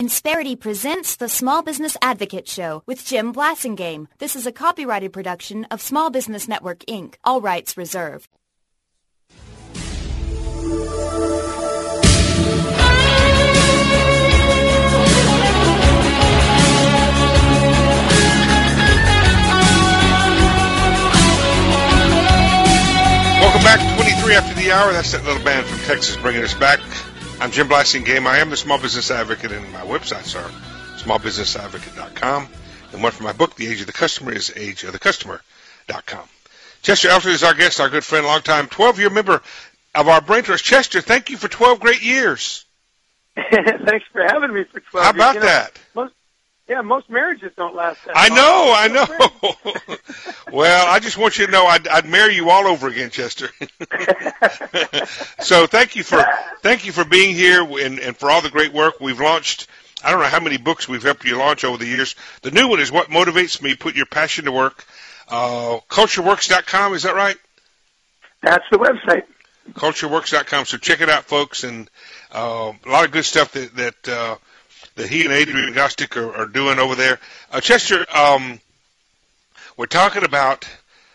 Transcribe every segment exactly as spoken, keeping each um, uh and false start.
Insperity presents the Small Business Advocate Show with Jim Blasingame. This is a copyrighted production of Small Business Network, Incorporated. All rights reserved. Welcome back to twenty-three after the hour. That's that little band from Texas bringing us back. I'm Jim Blasingame. I am the Small Business Advocate, and my websites are small business advocate dot com. And one for my book, The Age of the Customer, is age of the customer dot com. Chester Elton is our guest, our good friend, long-time twelve-year member of our Brain Trust. Chester, thank you for twelve great years. Thanks for having me for twelve How about years. You know, that? Most, yeah, most marriages don't last that I long. know, I know. Well, I just want you to know I'd, I'd marry you all over again, Chester. So thank you for thank you for being here and, and for all the great work we've launched. I don't know how many books we've helped you launch over the years. The new one is What Motivates Me, Put Your Passion to Work. Uh, culture works dot com, is that right? That's the website. culture works dot com. So check it out, folks, and uh, a lot of good stuff that that, uh, that he and Adrian Gostick are, are doing over there. Uh, Chester, um, we're talking about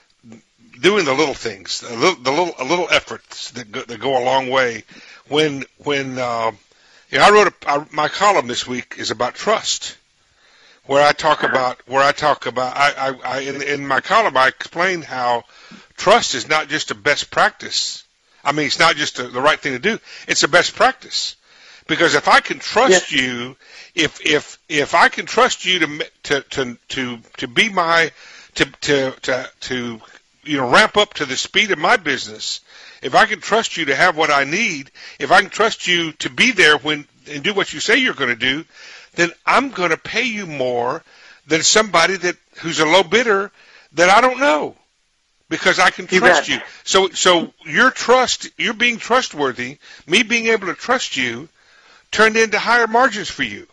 doing the little things, a little, the little, a little efforts that go, that go a long way. When when uh, you know, I wrote a, I, my column this week is about trust, where I talk about where I talk about I, I, I in, in my column I explain how trust is not just a best practice. I mean, it's not just a, the right thing to do. It's a best practice. Because if I can trust yes. you, if if if I can trust you to to to to, to be my to, to to to you know ramp up to the speed of my business, if I can trust you to have what I need, if I can trust you to be there when and do what you say you're going to do, then I'm going to pay you more than somebody that who's a low bidder that I don't know. Because I can trust you. So so your trust, you're being trustworthy, me being able to trust you, turned into higher margins for you.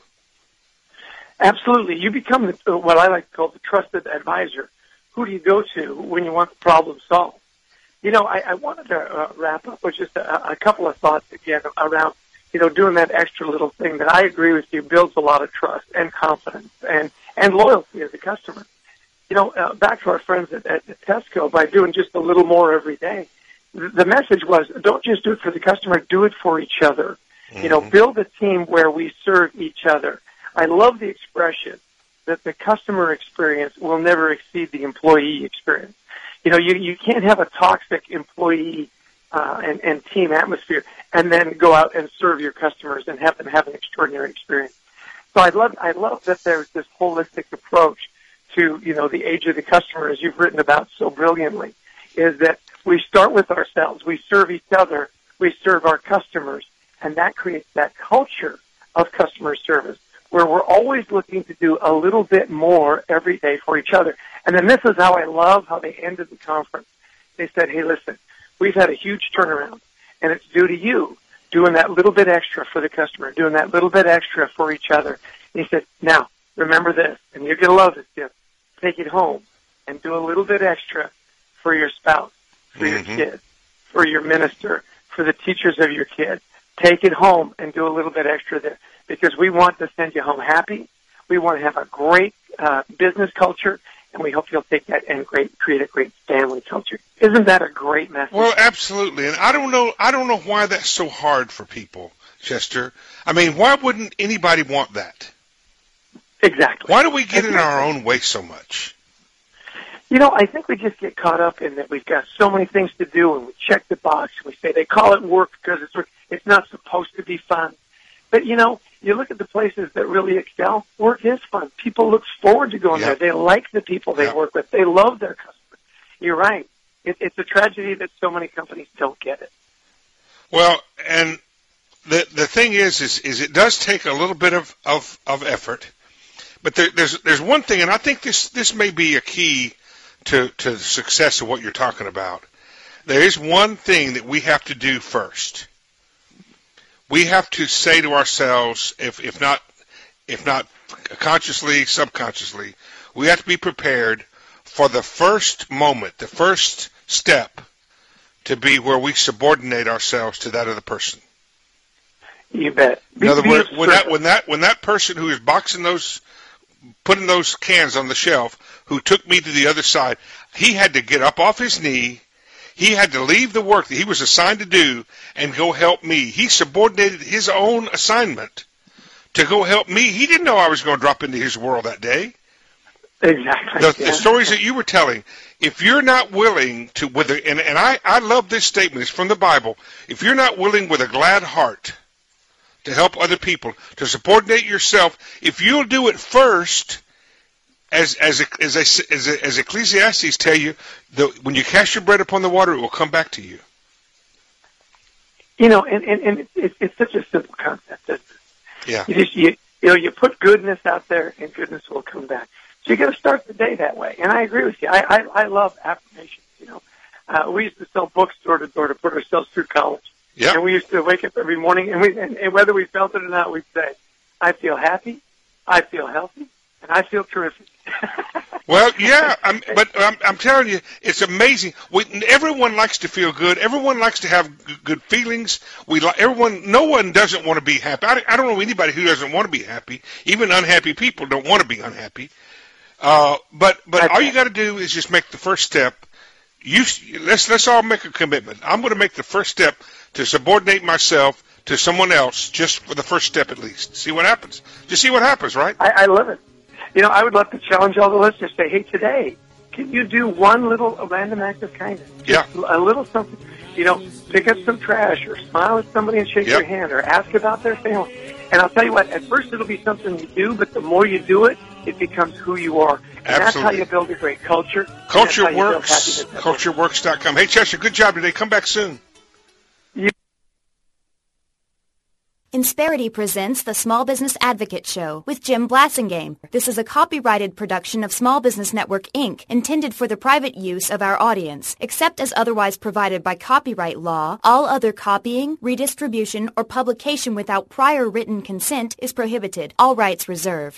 Absolutely. You become the, what I like to call the trusted advisor. Who do you go to when you want the problem solved? You know, I, I wanted to uh, wrap up with just a, a couple of thoughts again around, you know, doing that extra little thing that I agree with you builds a lot of trust and confidence and, and loyalty as a customer. You know, uh, back to our friends at, at Tesco, by doing just a little more every day, the, the message was, don't just do it for the customer, do it for each other. Mm-hmm. You know, build a team where we serve each other. I love the expression that the customer experience will never exceed the employee experience. You know, you, you can't have a toxic employee uh, and, and team atmosphere and then go out and serve your customers and have them have an extraordinary experience. So I love, I love that there's this holistic approach to, you know, the age of the customer, as you've written about so brilliantly, is that we start with ourselves, we serve each other, we serve our customers, and that creates that culture of customer service where we're always looking to do a little bit more every day for each other. And then this is how I love how they ended the conference. They said, hey, listen, we've had a huge turnaround, and it's due to you doing that little bit extra for the customer, doing that little bit extra for each other. And he said, now, remember this, and you're going to love this, Jim. Take it home and do a little bit extra for your spouse, for mm-hmm. your kids, for your minister, for the teachers of your kids. Take it home and do a little bit extra there because we want to send you home happy. We want to have a great uh, business culture, and we hope you'll take that and great, create a great family culture. Isn't that a great message? Well, absolutely. And I don't know, I don't know why that's so hard for people, Chester. I mean, why wouldn't anybody want that? Exactly. Why do we get exactly. in our own way so much? You know, I think we just get caught up in that we've got so many things to do, and we check the box. We say they call it work because it's work. It's not supposed to be fun. But, you know, you look at the places that really excel, work is fun. People look forward to going yep. there. They like the people they yep. work with. They love their customers. You're right. It, it's a tragedy that so many companies don't get it. Well, and the the thing is, is, is it does take a little bit of, of, of effort. But there, there's there's one thing, and I think this, this may be a key to, to the success of what you're talking about. There is one thing that we have to do first. We have to say to ourselves, if, if not if not consciously, subconsciously, we have to be prepared for the first moment, the first step, to be where we subordinate ourselves to that other person. You bet. Be, In other be words, when that assertive. when that when that person who is boxing those, putting those cans on the shelf, who took me to the other side, he had to get up off his knee. He had to leave the work that he was assigned to do and go help me. He subordinated his own assignment to go help me. He didn't know I was going to drop into his world that day. Exactly. The, yeah. the stories that you were telling, if you're not willing to, with a, and, and I, I love this statement, it's from the Bible, if you're not willing with a glad heart to help other people, to subordinate yourself, if you'll do it first, as as as, as, as, as Ecclesiastes tell you, the, when you cast your bread upon the water, it will come back to you. You know, and, and, and it's, it's such a simple concept, isn't it? Yeah. You just, you, you know, you put goodness out there and goodness will come back. So you got to start the day that way. And I agree with you. I, I, I love affirmations, you know. Uh, we used to sell books door to door to put ourselves through college. Yeah. And we used to wake up every morning and we, and, and whether we felt it or not, we'd say, I feel happy, I feel healthy, and I feel terrific. Well, yeah, I'm, but I'm, I'm telling you, it's amazing. We, everyone likes to feel good. Everyone likes to have g- good feelings. We li- everyone, no one doesn't want to be happy. I, I don't know anybody who doesn't want to be happy. Even unhappy people don't want to be unhappy. Uh, but but That's all you right. got to do is just make the first step. You let's let's all make a commitment. I'm going to make the first step to subordinate myself to someone else, just for the first step at least. See what happens. Just see what happens, right? I, I love it. You know, I would love to challenge all the listeners. Say, hey, today, can you do one little random act of kindness? Yeah. Just a little something. You know, pick up some trash or smile at somebody and shake Yep. their hand or ask about their family. And I'll tell you what, at first it'll be something you do, but the more you do it, it becomes who you are. And that's how Absolutely. you build a great culture. and that's Culture how you build Works, happiness at work. culture works dot com. Hey, Chester, good job today. Come back soon. Insperity presents the Small Business Advocate Show with Jim Blasingame. This is a copyrighted production of Small Business Network, Incorporated, intended for the private use of our audience. Except as otherwise provided by copyright law, all other copying, redistribution, or publication without prior written consent is prohibited. All rights reserved.